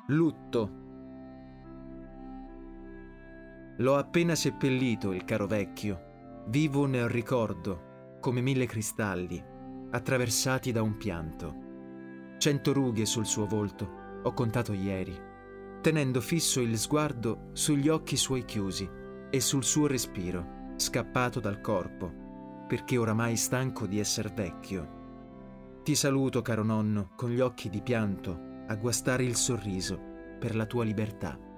Lutto. L'ho appena seppellito il caro vecchio, vivo nel ricordo, come 1000 cristalli, attraversati da un pianto. 100 rughe sul suo volto, ho contato ieri, tenendo fisso il sguardo sugli occhi suoi chiusi e sul suo respiro, scappato dal corpo, perché oramai stanco di esser vecchio. Ti saluto, caro nonno, con gli occhi di pianto, a guastare il sorriso per la tua libertà.